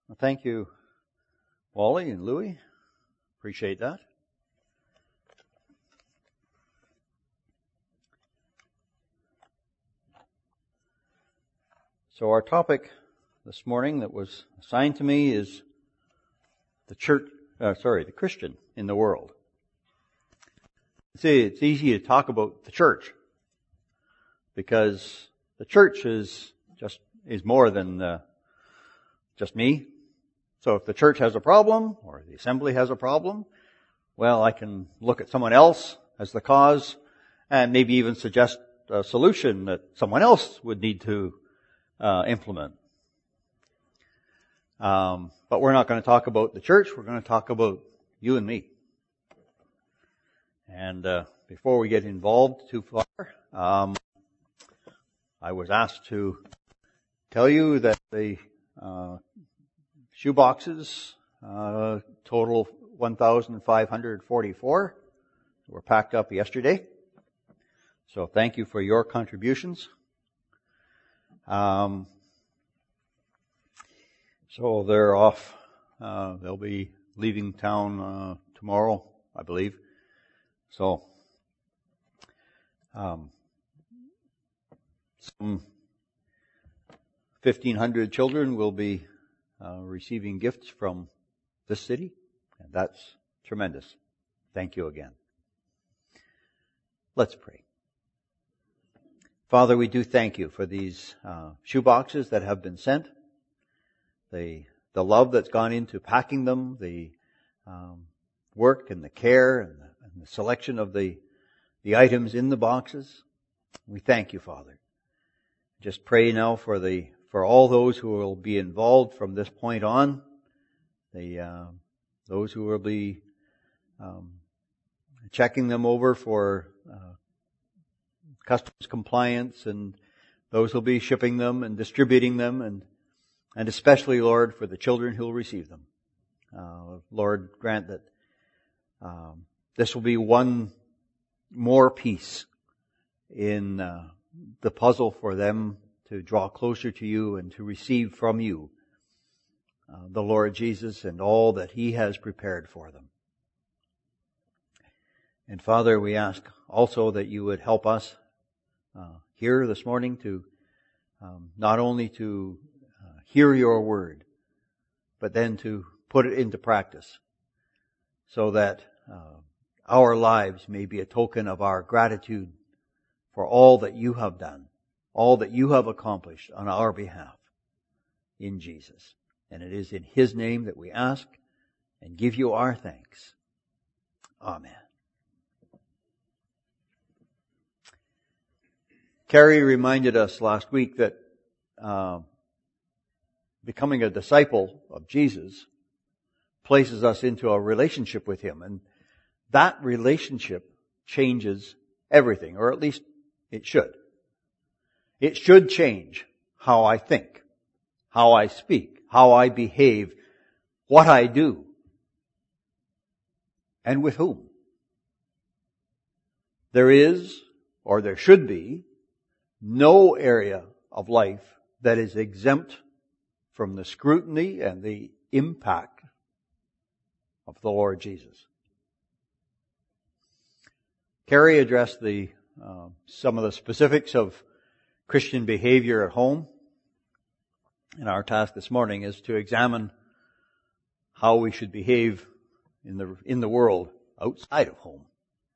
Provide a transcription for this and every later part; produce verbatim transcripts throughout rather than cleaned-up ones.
Well, thank you, Wally and Louie. Appreciate that. So our topic this morning that was assigned to me is the church, uh, sorry, the Christian in the world. See, it's easy to talk about the church because the church is just, is more than uh, just me. So if the church has a problem or the assembly has a problem, well, I can look at someone else as the cause and maybe even suggest a solution that someone else would need to uh, implement. Um, but we're not going to talk about the church. We're going to talk about you and me. And uh, before we get involved too far, um, I was asked to tell you that the uh, shoe boxes uh, total one thousand five hundred forty-four were packed up yesterday. So thank you for your contributions. Um, so they're off. Uh, they'll be leaving town uh, tomorrow, I believe. So, um, some fifteen hundred children will be uh, receiving gifts from this city, and that's tremendous. Thank you again. Let's pray. Father, we do thank you for these uh, shoe boxes that have been sent, the the love that's gone into packing them, the um, work and the care and the, and the selection of the the items in the boxes. We thank you, Father. Just pray now for the for all those who will be involved from this point on, the uh, those who will be um, checking them over for uh, customs compliance, and those who will be shipping them and distributing them, and and especially, Lord, for the children who will receive them. Uh, Lord, grant that um, this will be one more piece in uh, the puzzle for them to draw closer to you and to receive from you uh, the Lord Jesus and all that He has prepared for them. And Father, we ask also that you would help us uh, here this morning to um, not only to uh, hear your word, but then to put it into practice so that uh, our lives may be a token of our gratitude for all that you have done, all that you have accomplished on our behalf in Jesus. And it is in His name that we ask and give you our thanks. Amen. Carrie reminded us last week that uh, becoming a disciple of Jesus places us into a relationship with Him. And that relationship changes everything, or at least it should. It should change how I think, how I speak, how I behave, what I do, and with whom. There is, or there should be, no area of life that is exempt from the scrutiny and the impact of the Lord Jesus. Carrie addressed the uh, some of the specifics of Christian behavior at home. And our task this morning is to examine how we should behave in the in the world outside of home.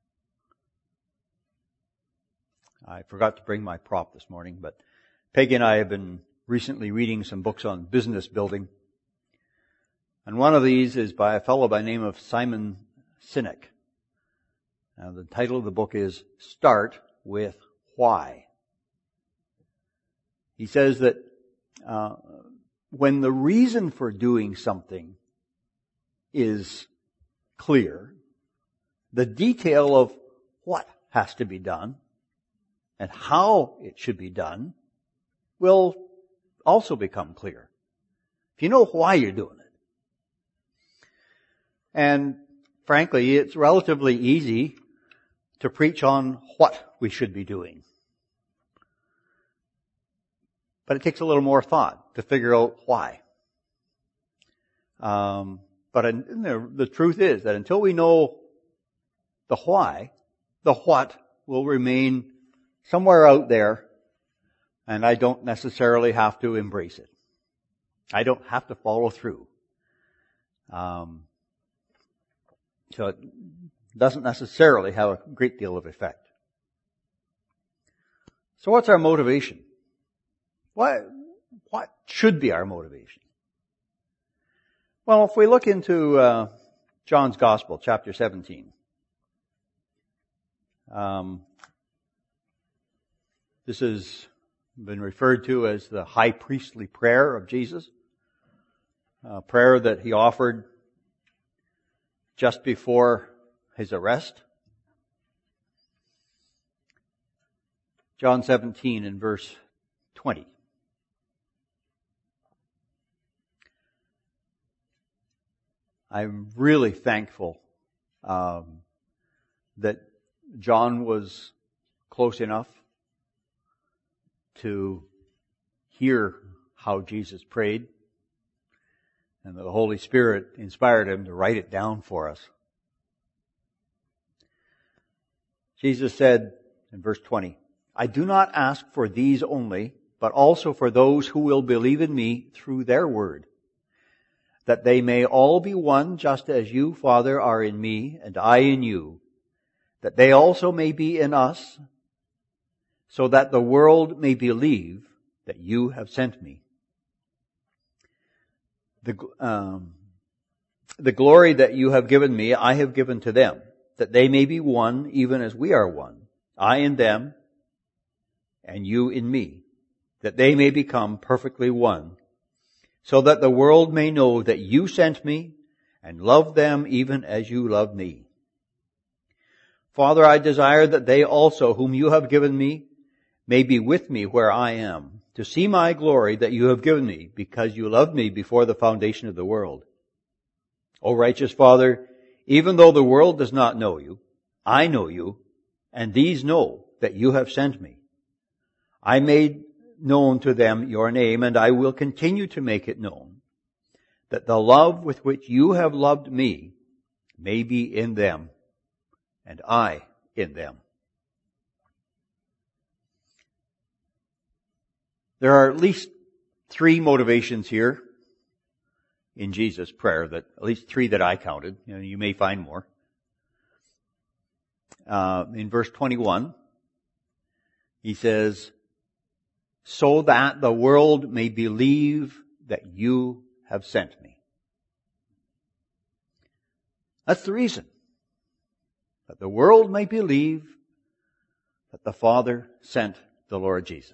I forgot to bring my prop this morning, but Peggy and I have been recently reading some books on business building. And one of these is by a fellow by the name of Simon Sinek. Now, the title of the book is Start with Why. He says that uh, when the reason for doing something is clear, the detail of what has to be done and how it should be done will also become clear. If you know why you're doing it. And frankly, it's relatively easy to preach on what we should be doing. But it takes a little more thought to figure out why. Um, but in, the, the truth is that until we know the why, the what will remain somewhere out there, and I don't necessarily have to embrace it. I don't have to follow through. Um, so it doesn't necessarily have a great deal of effect. So what's our motivation? What, what should be our motivation? Well, if we look into uh, John's Gospel, chapter seventeen, um, this has been referred to as the high priestly prayer of Jesus, a prayer that he offered just before his arrest. John seventeen and verse twenty. I'm really thankful um, that John was close enough to hear how Jesus prayed, and that the Holy Spirit inspired him to write it down for us. Jesus said in verse twenty, "I do not ask for these only, but also for those who will believe in me through their word, that they may all be one, just as you, Father, are in me, and I in you, that they also may be in us, so that the world may believe that you have sent me. The, um, the glory that you have given me, I have given to them, that they may be one, even as we are one, I in them, and you in me, that they may become perfectly one, so that the world may know that you sent me and love them even as you loved me. Father, I desire that they also, whom you have given me, may be with me where I am, to see my glory that you have given me, because you loved me before the foundation of the world. O righteous Father, even though the world does not know you, I know you, and these know that you have sent me. I made known to them your name, and I will continue to make it known, that the love with which you have loved me may be in them, and I in them." There are at least three motivations here in Jesus' prayer, that at least three that I counted. You know, you may find more. Uh, in verse twenty-one, he says, "So that the world may believe that you have sent me." That's the reason. That the world may believe that the Father sent the Lord Jesus.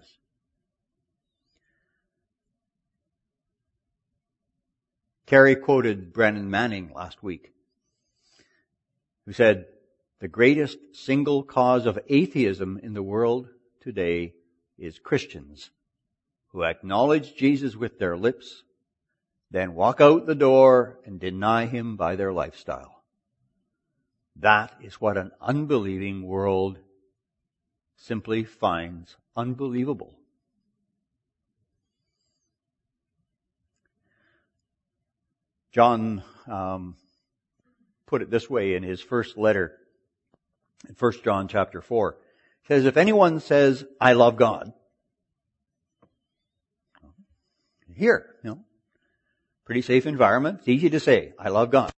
Carrie quoted Brennan Manning last week, who said, "The greatest single cause of atheism in the world today is Christians who acknowledge Jesus with their lips, then walk out the door and deny him by their lifestyle. That is what an unbelieving world simply finds unbelievable." John um, put it this way in his first letter, in First John chapter four. He says, "If anyone says, 'I love God,'" here, you know, pretty safe environment. It's easy to say, "I love God,"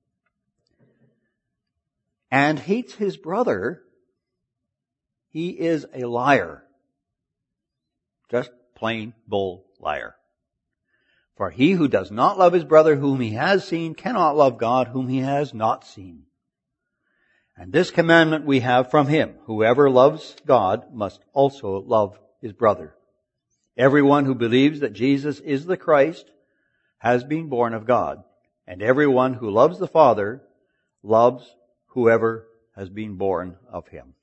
"and hates his brother, he is a liar." Just plain bull liar. "For he who does not love his brother whom he has seen cannot love God whom he has not seen. And this commandment we have from him, whoever loves God must also love his brother. Everyone who believes that Jesus is the Christ has been born of God, and everyone who loves the Father loves whoever has been born of him."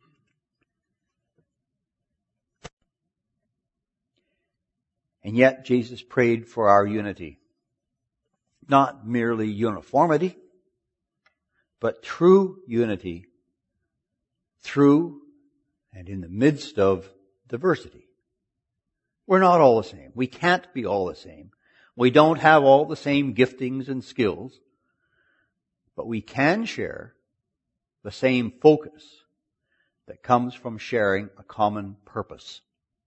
And yet Jesus prayed for our unity. Not merely uniformity, but true unity through and in the midst of diversity. We're not all the same. We can't be all the same. We don't have all the same giftings and skills, but we can share the same focus that comes from sharing a common purpose.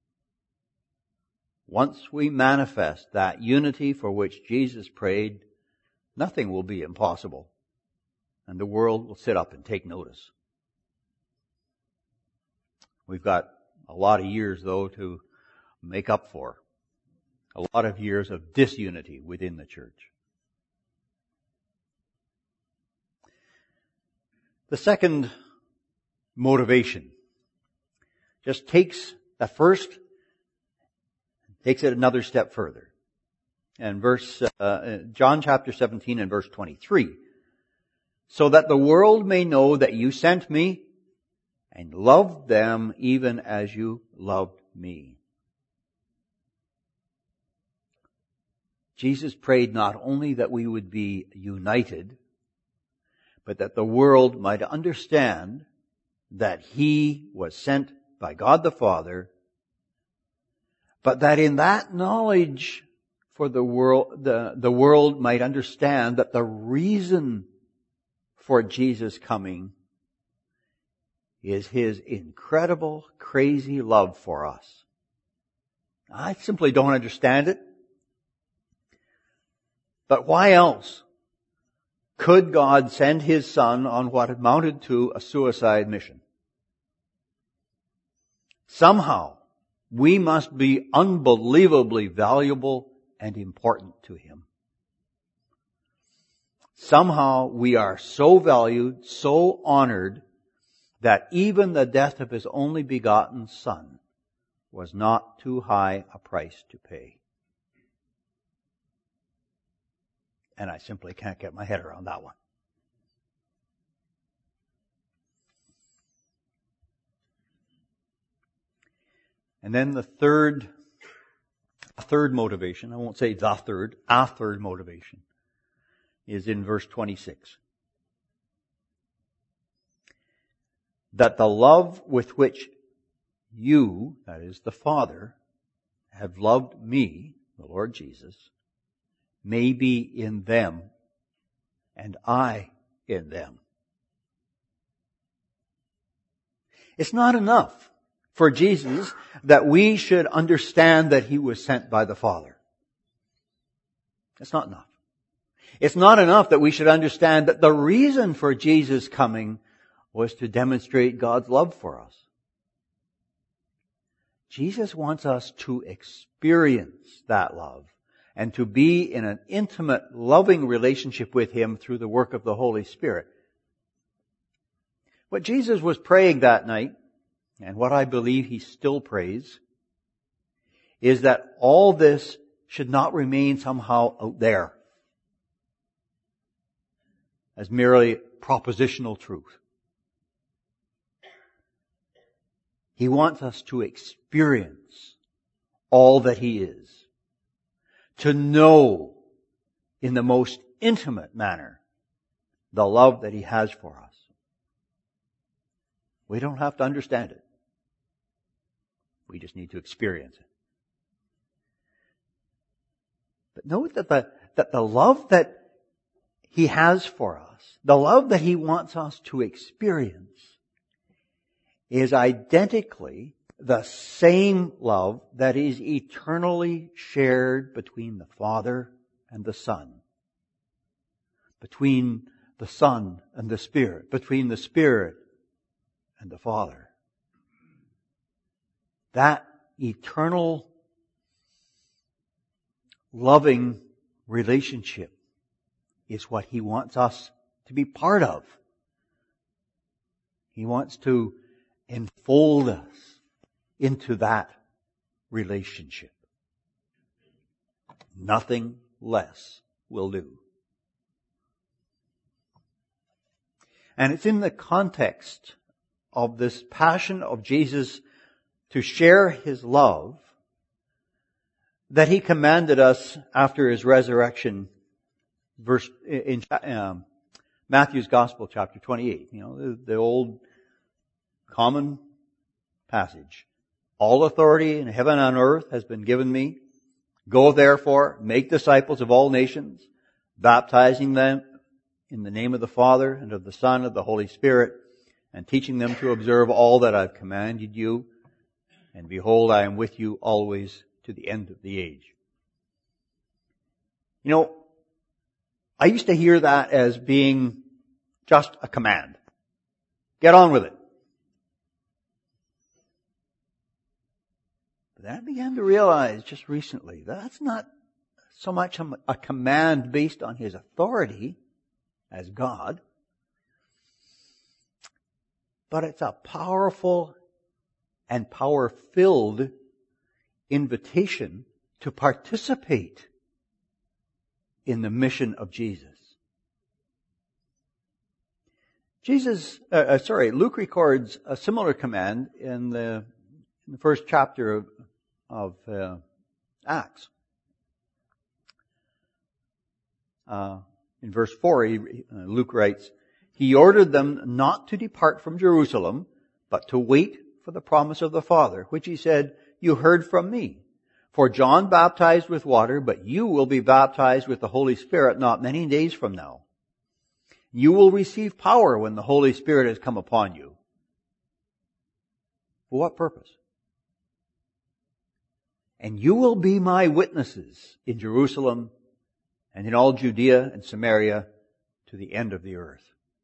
Once we manifest that unity for which Jesus prayed, nothing will be impossible, and the world will sit up and take notice. We've got a lot of years, though, to make up for. A lot of years of disunity within the church. The second motivation just takes the first, takes it another step further. And verse, uh, John chapter seventeen and verse twenty-three. So that the world may know that you sent me and loved them even as you loved me. Jesus prayed not only that we would be united, but that the world might understand that He was sent by God the Father, but that in that knowledge for the world, the, the world might understand that the reason for Jesus coming is His incredible, crazy love for us. I simply don't understand it. But why else could God send His Son on what amounted to a suicide mission? Somehow, we must be unbelievably valuable and important to Him. Somehow, we are so valued, so honored, that even the death of His only begotten Son was not too high a price to pay. And I simply can't get my head around that one. And then the third, a third motivation, I won't say the third, a third motivation, is in verse twenty-six. That the love with which you, that is the Father, have loved me, the Lord Jesus, may be in them, and I in them. It's not enough for Jesus that we should understand that He was sent by the Father. It's not enough. It's not enough that we should understand that the reason for Jesus coming was to demonstrate God's love for us. Jesus wants us to experience that love and to be in an intimate, loving relationship with Him through the work of the Holy Spirit. What Jesus was praying that night, and what I believe He still prays, is that all this should not remain somehow out there as merely propositional truth. He wants us to experience all that He is. To know in the most intimate manner the love that He has for us. We don't have to understand it. We just need to experience it. But note that the, that the love that He has for us, the love that He wants us to experience, is identically the same love that is eternally shared between the Father and the Son, between the Son and the Spirit, between the Spirit and the Father. That eternal, loving relationship is what He wants us to be part of. He wants to enfold us into that relationship. Nothing less will do. And it's in the context of this passion of Jesus to share His love that He commanded us after His resurrection, verse in um, Matthew's Gospel, chapter twenty-eight. You know, the, the old common passage. All authority in heaven and on earth has been given me. Go therefore, make disciples of all nations, baptizing them in the name of the Father and of the Son and of the Holy Spirit, and teaching them to observe all that I've commanded you. And behold, I am with you always to the end of the age. You know, I used to hear that as being just a command. Get on with it. But then I began to realize just recently that that's not so much a command based on His authority as God, but it's a powerful and power-filled invitation to participate in the mission of Jesus. Jesus, uh, uh, sorry, Luke records a similar command in the, in the first chapter of, of uh, Acts. Uh, in verse four, he, uh, Luke writes, He ordered them not to depart from Jerusalem, but to wait for the promise of the Father, which He said, You heard from me. For John baptized with water, but you will be baptized with the Holy Spirit not many days from now. You will receive power when the Holy Spirit has come upon you. For what purpose? And you will be my witnesses in Jerusalem and in all Judea and Samaria to the end of the earth.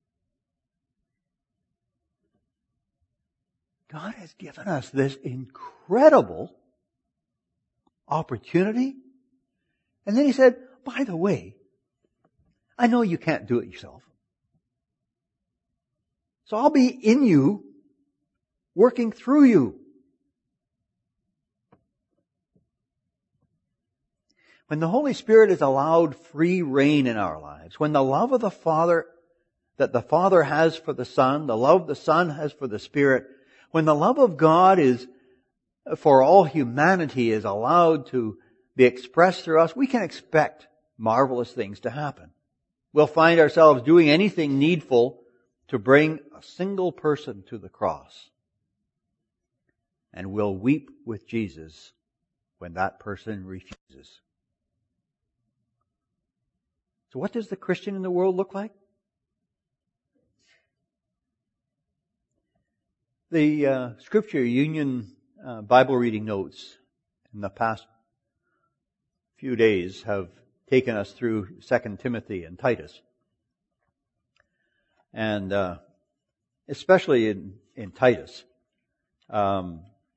God has given us this incredible opportunity. And then He said, by the way, I know you can't do it yourself. So I'll be in you, working through you. When the Holy Spirit is allowed free reign in our lives, when the love of the Father, that the Father has for the Son, the love the Son has for the Spirit, when the love of God is, for all humanity, is allowed to be expressed through us, we can expect marvelous things to happen. We'll find ourselves doing anything needful to bring a single person to the cross. And we'll weep with Jesus when that person refuses. So what does the Christian in the world look like? The uh, Scripture Union uh, Bible reading notes in the past few days have taken us through Second Timothy and Titus. And uh, especially in, in Titus, um,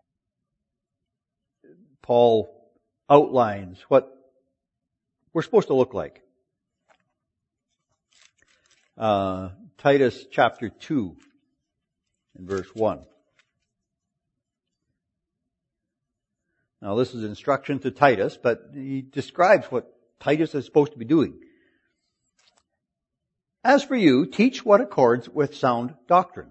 Paul outlines what we're supposed to look like. Uh, Titus chapter two and verse one. Now this is instruction to Titus, but he describes what Titus is supposed to be doing. As for you, teach what accords with sound doctrine.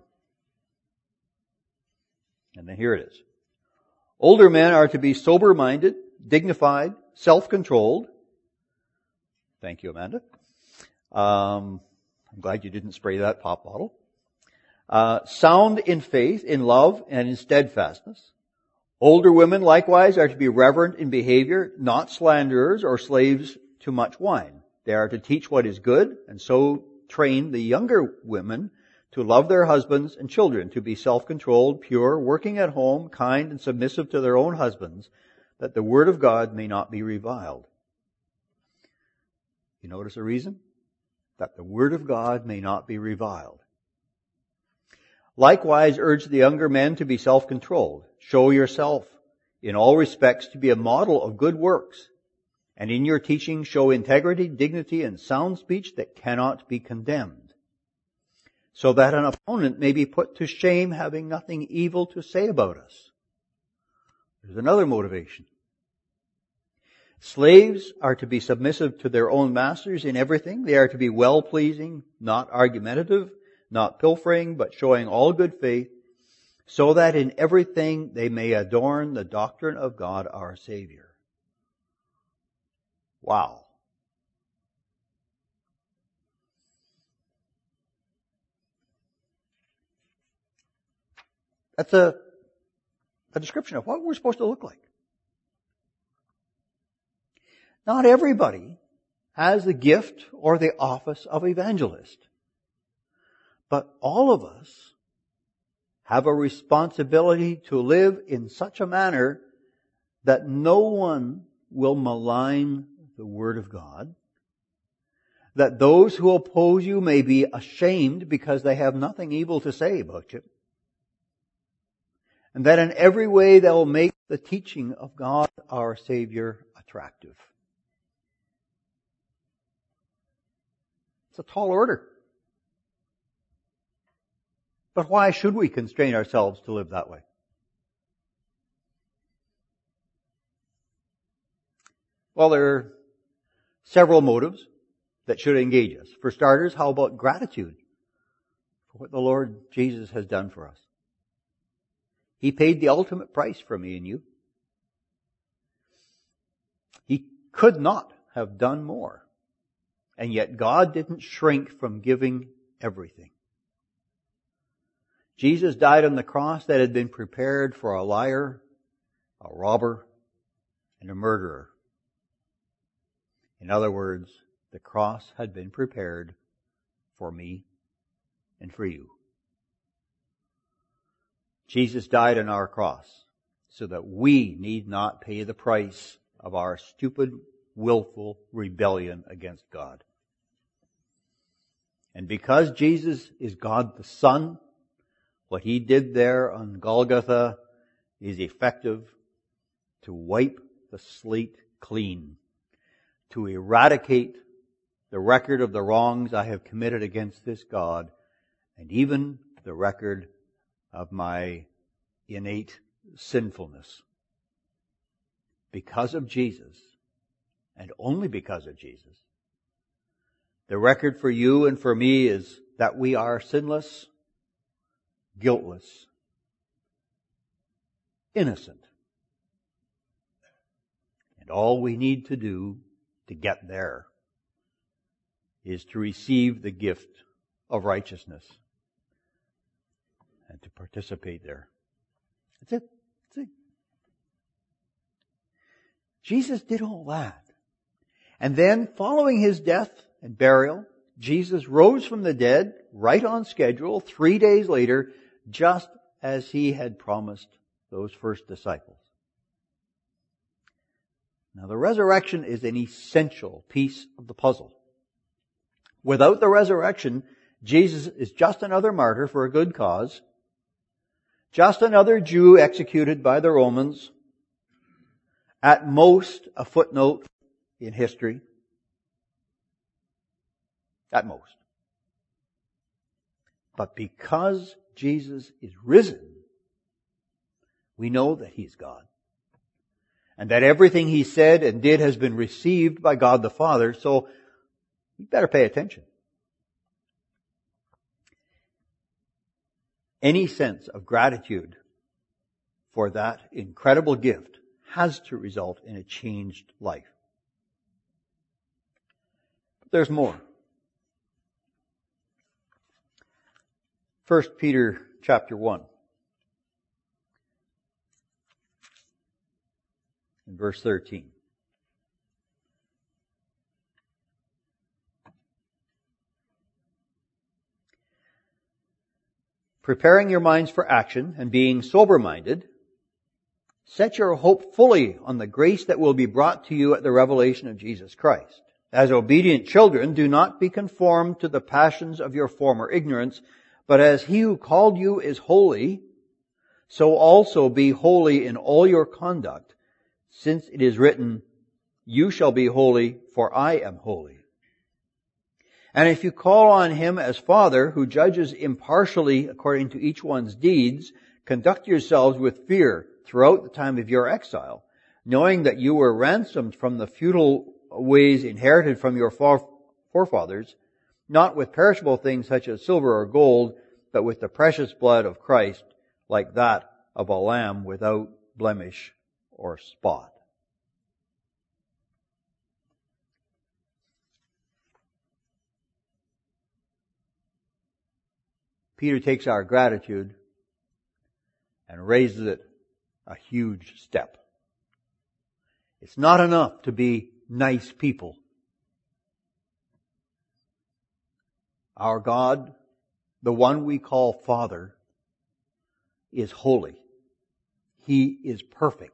And then here it is. Older men are to be sober-minded, dignified, self-controlled. Thank you, Amanda. Um, I'm glad you didn't spray that pop bottle. Uh, sound in faith, in love, and in steadfastness. Older women likewise are to be reverent in behavior, not slanderers or slaves to much wine. They are to teach what is good, and so train the younger women to love their husbands and children, to be self-controlled, pure, working at home, kind, and submissive to their own husbands, that the word of God may not be reviled. You notice a reason? That the word of God may not be reviled. Likewise, urge the younger men to be self-controlled. Show yourself in all respects to be a model of good works. And in your teaching show integrity, dignity, and sound speech that cannot be condemned, so that an opponent may be put to shame, having nothing evil to say about us. There's another motivation. Slaves are to be submissive to their own masters in everything. They are to be well-pleasing, not argumentative, not pilfering, but showing all good faith, so that in everything they may adorn the doctrine of God our Savior. Wow. That's a, a description of what we're supposed to look like. Not everybody has the gift or the office of evangelist. But all of us have a responsibility to live in such a manner that no one will malign the Word of God, that those who oppose you may be ashamed because they have nothing evil to say about you, and that in every way they will make the teaching of God our Savior attractive. It's a tall order. But why should we constrain ourselves to live that way? Well, there are several motives that should engage us. For starters, how about gratitude for what the Lord Jesus has done for us? He paid the ultimate price for me and you. He could not have done more. And yet God didn't shrink from giving everything. Jesus died on the cross that had been prepared for a liar, a robber, and a murderer. In other words, the cross had been prepared for me and for you. Jesus died on our cross so that we need not pay the price of our stupid, willful rebellion against God. And because Jesus is God the Son, what He did there on Golgotha is effective to wipe the slate clean, to eradicate the record of the wrongs I have committed against this God, and even the record of my innate sinfulness. Because of Jesus, and only because of Jesus, the record for you and for me is that we are sinless, guiltless, innocent. And all we need to do to get there is to receive the gift of righteousness and to participate there. That's it. That's it. Jesus did all that. And then, following His death and burial, Jesus rose from the dead, right on schedule, three days later, just as He had promised those first disciples. Now, the resurrection is an essential piece of the puzzle. Without the resurrection, Jesus is just another martyr for a good cause, just another Jew executed by the Romans, at most a footnote in history. At most. But because Jesus is risen, we know that He's God. And that everything He said and did has been received by God the Father, so we better pay attention. Any sense of gratitude for that incredible gift has to result in a changed life. But there's more. First Peter chapter one. In verse thirteen. Preparing your minds for action and being sober-minded, set your hope fully on the grace that will be brought to you at the revelation of Jesus Christ. As obedient children, do not be conformed to the passions of your former ignorance, but as He who called you is holy, so also be holy in all your conduct, since it is written, you shall be holy, for I am holy. And if you call on Him as Father, who judges impartially according to each one's deeds, conduct yourselves with fear throughout the time of your exile, knowing that you were ransomed from the futile ways inherited from your forefathers, not with perishable things such as silver or gold, but with the precious blood of Christ, like that of a lamb without blemish or spot. Peter takes our gratitude and raises it a huge step. It's not enough to be nice people. Our God, the one we call Father, is holy. He is perfect.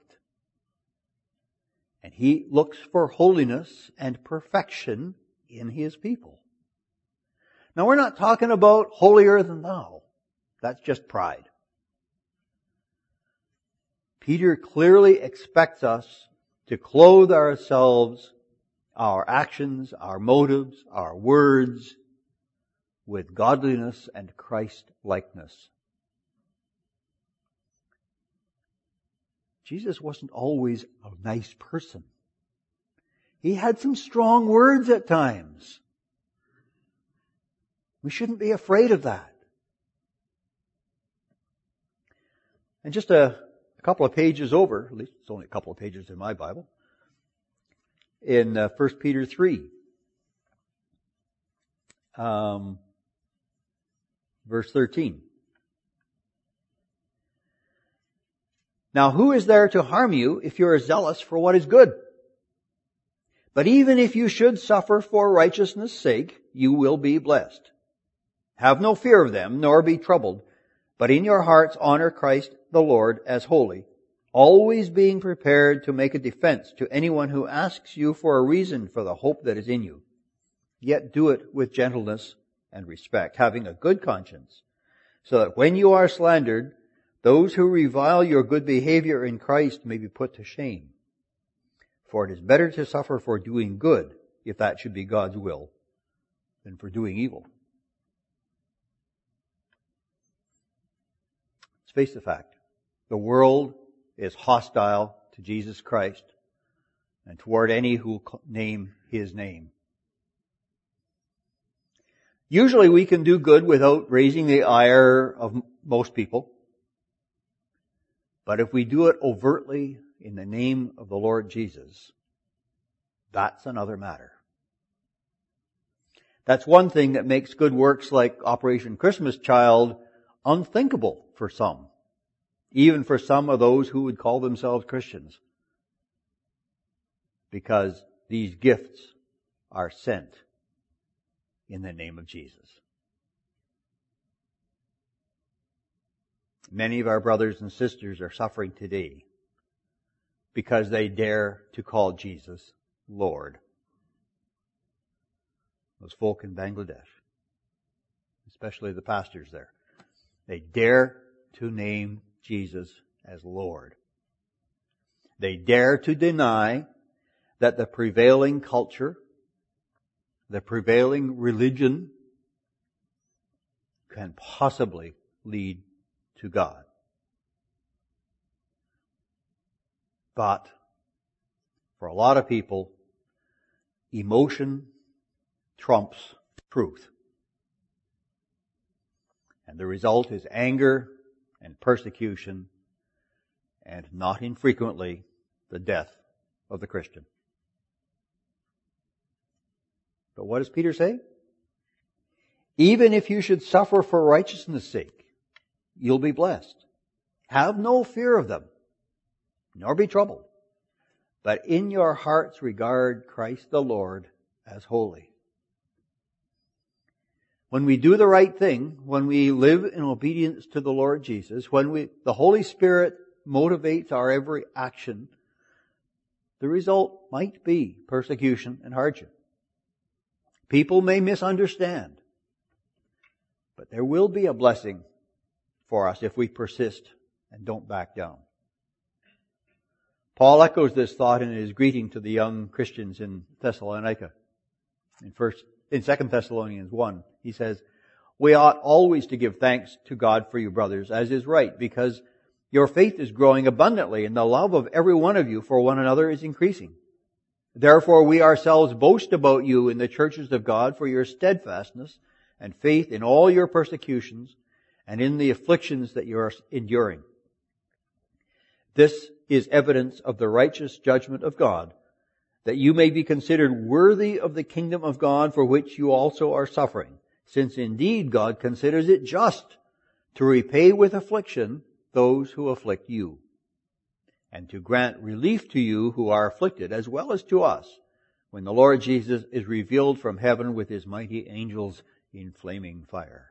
And He looks for holiness and perfection in His people. Now we're not talking about holier than thou. That's just pride. Peter clearly expects us to clothe ourselves, our actions, our motives, our words, with godliness and Christ-likeness. Jesus wasn't always a nice person. He had some strong words at times. We shouldn't be afraid of that. And just a, a couple of pages over, at least it's only a couple of pages in my Bible, in uh, First Peter three, um, verse thirteen. Now who is there to harm you if you are zealous for what is good? But even if you should suffer for righteousness' sake, you will be blessed. Have no fear of them, nor be troubled, but in your hearts honor Christ the Lord as holy, always being prepared to make a defense to anyone who asks you for a reason for the hope that is in you. Yet do it with gentleness and respect, having a good conscience, so that when you are slandered, those who revile your good behavior in Christ may be put to shame. For it is better to suffer for doing good, if that should be God's will, than for doing evil. Let's face the fact. The world is hostile to Jesus Christ and toward any who name His name. Usually we can do good without raising the ire of most people. But if we do it overtly in the name of the Lord Jesus, that's another matter. That's one thing that makes good works like Operation Christmas Child unthinkable for some. Even for some of those who would call themselves Christians. Because these gifts are sent in the name of Jesus. Many of our brothers and sisters are suffering today because they dare to call Jesus Lord. Those folk in Bangladesh, especially the pastors there, they dare to name Jesus as Lord. They dare to deny that the prevailing culture, the prevailing religion can possibly lead to God. But for a lot of people, emotion trumps truth. And the result is anger and persecution, and not infrequently, the death of the Christian. But what does Peter say? Even if you should suffer for righteousness' sake, you'll be blessed. Have no fear of them, nor be troubled, but in your hearts regard Christ the Lord as holy. When we do the right thing, when we live in obedience to the Lord Jesus, when we, the Holy Spirit motivates our every action, the result might be persecution and hardship. People may misunderstand, but there will be a blessing for us if we persist and don't back down. Paul echoes this thought in his greeting to the young Christians in Thessalonica. In first, in Second Thessalonians one, he says, "We ought always to give thanks to God for you, brothers, as is right, because your faith is growing abundantly, and the love of every one of you for one another is increasing. Therefore we ourselves boast about you in the churches of God for your steadfastness and faith in all your persecutions and in the afflictions that you are enduring. This is evidence of the righteous judgment of God, that you may be considered worthy of the kingdom of God for which you also are suffering, since indeed God considers it just to repay with affliction those who afflict you, and to grant relief to you who are afflicted, as well as to us, when the Lord Jesus is revealed from heaven with his mighty angels in flaming fire.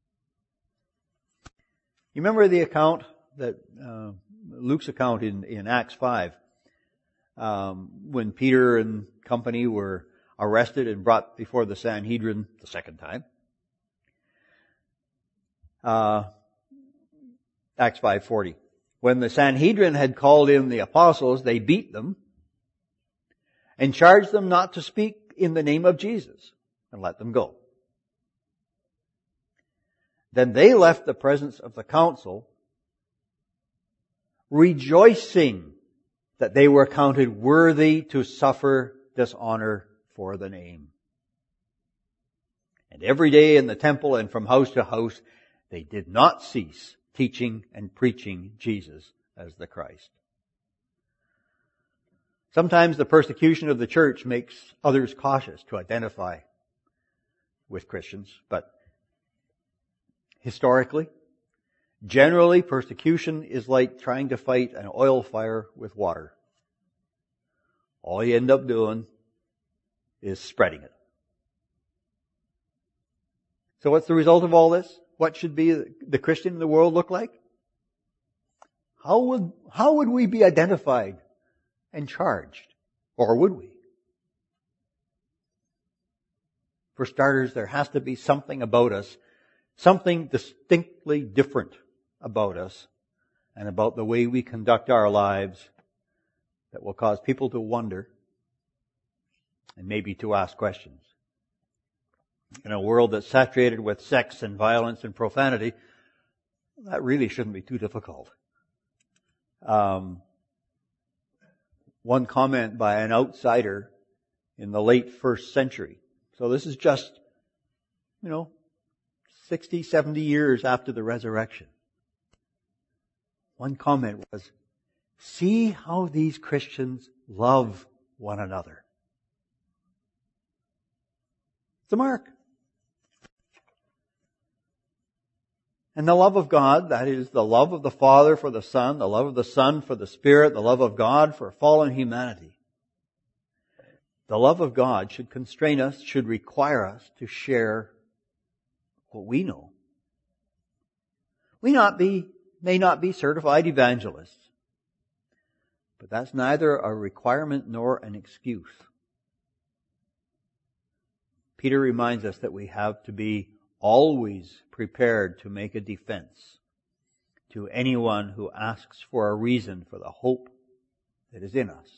You remember the account that, uh, Luke's account in, in Acts five, um, when Peter and company were arrested and brought before the Sanhedrin the second time. Uh, Acts five forty. When the Sanhedrin had called in the apostles, they beat them and charged them not to speak in the name of Jesus and let them go. Then they left the presence of the council, rejoicing that they were counted worthy to suffer dishonor for the name. And every day in the temple and from house to house, they did not cease teaching and preaching Jesus as the Christ. Sometimes the persecution of the church makes others cautious to identify with Christians, but historically, generally persecution is like trying to fight an oil fire with water. All you end up doing is spreading it. So what's the result of all this? What should be the Christian in the world look like? How would, how would we be identified and charged? Or would we? For starters, there has to be something about us, something distinctly different about us and about the way we conduct our lives that will cause people to wonder and maybe to ask questions. In a world that's saturated with sex and violence and profanity, that really shouldn't be too difficult. Um, one comment by an outsider in the late first century. So this is just, you know, sixty, seventy years after the resurrection. One comment was, "See how these Christians love one another." It's a mark. And the love of God, that is the love of the Father for the Son, the love of the Son for the Spirit, the love of God for fallen humanity. The love of God should constrain us, should require us to share what we know. We not be, may not be certified evangelists, but that's neither a requirement nor an excuse. Peter reminds us that we have to be always prepared to make a defense to anyone who asks for a reason for the hope that is in us.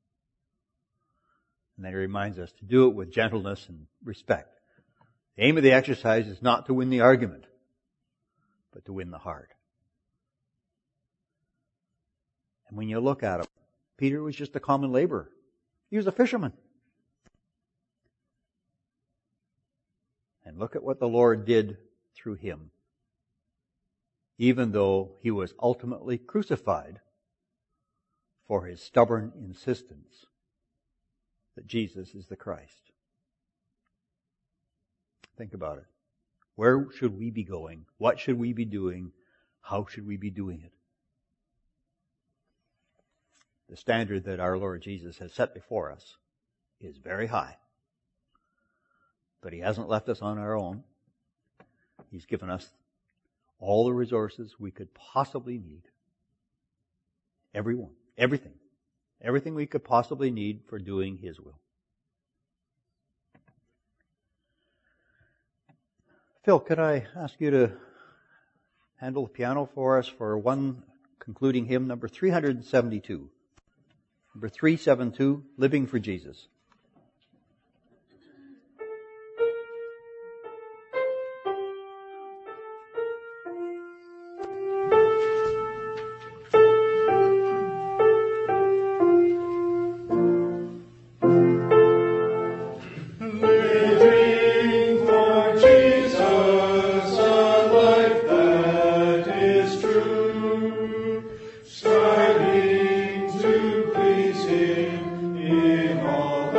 And then he reminds us to do it with gentleness and respect. The aim of the exercise is not to win the argument, but to win the heart. And when you look at him, Peter was just a common laborer. He was a fisherman. And look at what the Lord did through him. Even though he was ultimately crucified for his stubborn insistence that Jesus is the Christ. Think about it. Where should we be going? What should we be doing? How should we be doing it? The standard that our Lord Jesus has set before us is very high. But he hasn't left us on our own. He's given us all the resources we could possibly need. Everyone. Everything. Everything we could possibly need for doing his will. Phil, could I ask you to handle the piano for us for one concluding hymn, number three seventy-two. Number three seventy-two, Living for Jesus. Striving to please Him in all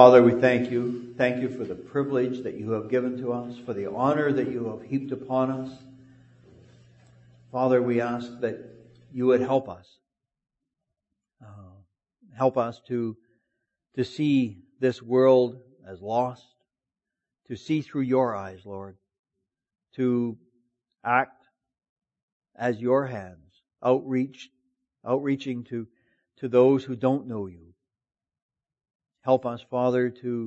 Father, we thank you. Thank you for the privilege that you have given to us, for the honor that you have heaped upon us. Father, we ask that you would help us. Uh, help us to, to see this world as lost, to see through your eyes, Lord, to act as your hands, outreach, outreaching to, to those who don't know you. Help us, Father, to,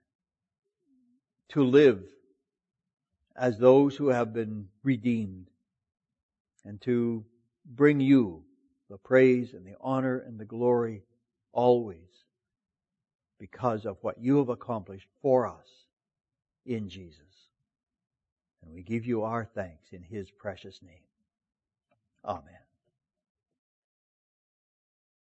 to live as those who have been redeemed, and to bring you the praise and the honor and the glory always because of what you have accomplished for us in Jesus. And we give you our thanks in His precious name. Amen.